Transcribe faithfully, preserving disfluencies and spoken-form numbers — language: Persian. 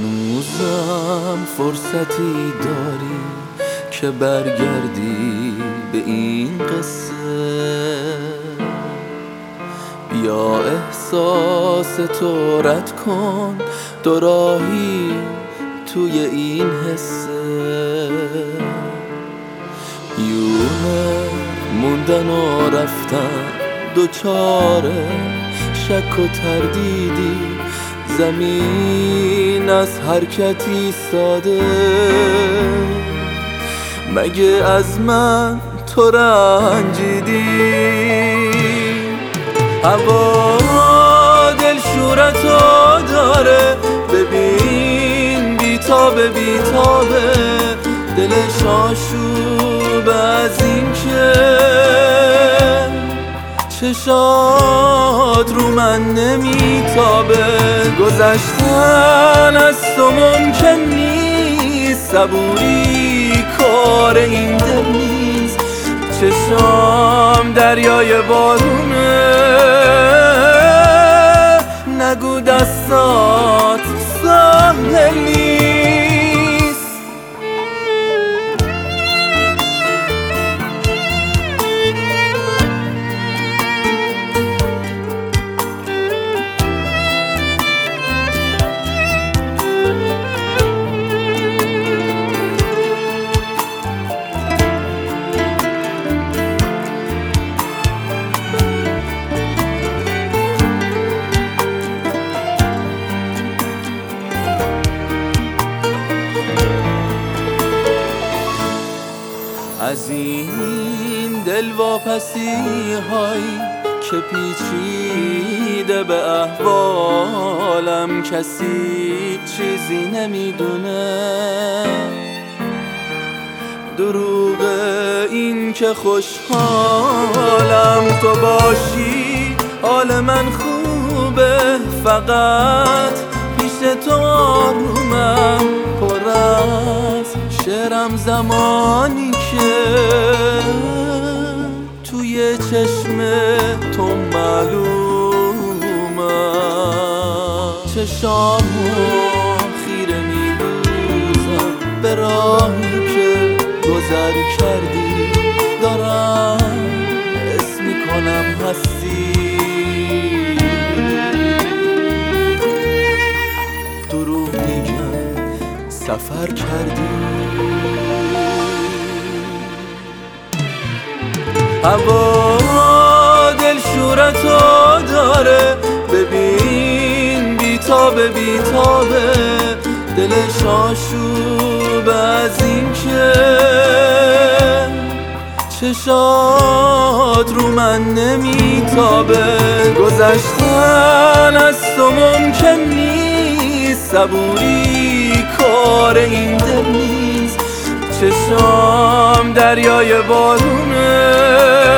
هنوزم فرصتی داری که برگردی به این قصه. بیا احساس تو رد کن دوراهی توی این حسه. یونه موندن و رفتن دوچاره شک و تردیدی، زمین از حرکتی ساده. مگه از من تو رنجیدی؟ هوا دلشورتو داره، ببین بیتابه بیتابه دلش آشوب از این که چشات رو من نمیتابه. گذشتن از تو ممکن نیست، صبوری کار این دل نیست. چشام دریای بارونه، نگو دستات ساحل نیست. از این دلواپسی هایی که پیچیده به احوالم، کسی چیزی نمیدونه. دروغ این که خوشحالم تو باشی، حال من خوبه، فقط پیش تو آرومم. پر از شعرم زمانی که توی چشم تو معلومم. چشامو خیره میدوزم به راهی که گذر کردی، دارم حس میکنم هستی. دروغ میگم سفر کردی. هوا دلشورتو داره، ببین بیتابه بیتابه دلش آشوب از این که چشات رو من نمیتابه. گذشتن از تو ممکن نیست، صبوری کار این دل نیست. چشام دریای بارونه،